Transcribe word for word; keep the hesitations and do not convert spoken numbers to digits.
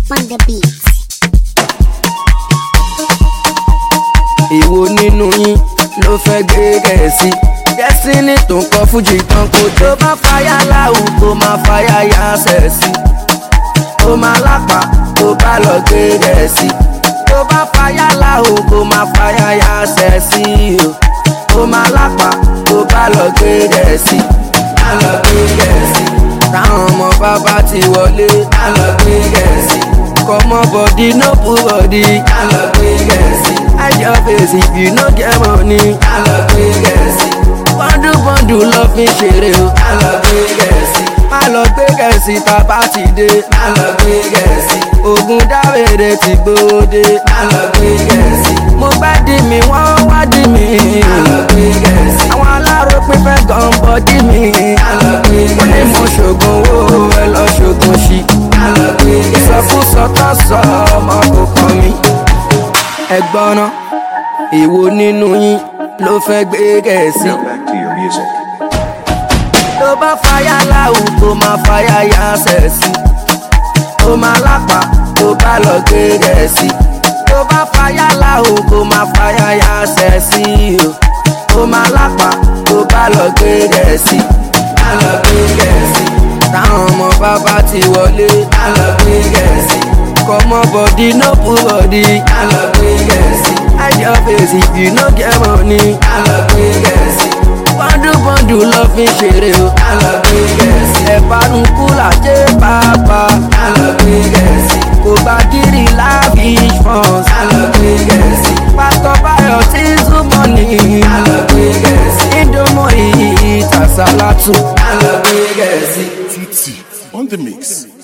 on the beat. Èwo nínú yín ló fẹ́ gbé Gẹ̀ẹ́sì? Destiny tó ń kọ fújì tán kó tó bá fàyà láwù kó máa fàyà yá sẹ̀sì. Ó máa lápá tó bá lọ gbé Gẹ̀ẹ́sì. Tó bá fàyà láwù kó máa fàyà yá sẹ̀sì. Ó máa lápá tó bá lọ gbé Gẹ̀ẹ́sì. Á lọ gbé Gẹ̀ẹ́sì. Táwọn ọmọ bàbá ti wọlé. Á lọ gbé Gẹ̀ẹ́sì. Come on body, no pull body. Á lọ gbé Gẹ̀ẹ́sì. Hide your face if you no get money. Á lọ gbé Gẹ̀ẹ́sì. Bọ́ndù bọ́ndù lọ fi ṣeré o. Á lọ gbé Gẹ̀ẹ́sì. Má lọ gbé Gẹ̀ẹ́sì tá bá ti dé. Á lọ gbé Gẹ̀ẹ́sì. Ògùn dáwèrè ti gbòde. Á lọ gbé Gẹ̀ẹ́sì. Mo gbá dì mí, wọ́n wá dì mí. Á lọ gbé Gẹ̀ẹ́sì. Àwọn aláròpin fẹ́ gan bọ́dí mi. Á lọ gbé Gẹ̀ẹ́sì. Wọ́n ní mo ṣògùn owó ẹ lọ ṣògùn ṣí. Á lọ gbé Gẹ̀ẹ́sì. Ìsọkúsọ tó sọ ọmọ kò kàn mí. Ẹ̀gbọ́n náà, èwo nínú yín ló fẹ́ gbé Gẹ̀ẹ́sì? Now back to your music. Tó bá fàyà láwù kó máa fàyà yá sẹ̀sì. Ó máa lápá tó bá lọ gbé Gẹ̀ẹ́sì. Tó bá fàyà láwù kó máa fàyà yá sẹ̀sì. Ó máa lápá tó bá lọ gbé Gẹ̀ẹ́sì. Á lọ gbé Gẹ̀ẹ́sì. Táwọn ọmọ bàbá ti wọlé. Á lọ gbé Gẹ̀ẹ́sì. Come on body, no pull body. Á lọ gbé Gẹ̀ẹ́sì. Hide your face if you no get money. Á lọ gbé Gẹ̀ẹ́sì. Bọ́ndù bọ́ndù lọ fi ṣeré o. Á lọ gbé Gẹ̀ẹ́sì. Ẹ̀fánu kúlà jẹ́ pàápàá. Á lọ gbé Gẹ̀ẹ́sì. Kò bá kiri lavish funds. Á lọ gbé Gẹ̀ẹ́sì. Pásítọ̀ Báyọ̀ tí ń súnmọ́ ni. Á lọ gbé Gẹ̀ẹ́sì. Ìdòmọ̀ ìyí ìtàsálátù. Á lọ gbé Gẹ̀ẹ́sì. Titi on the mix.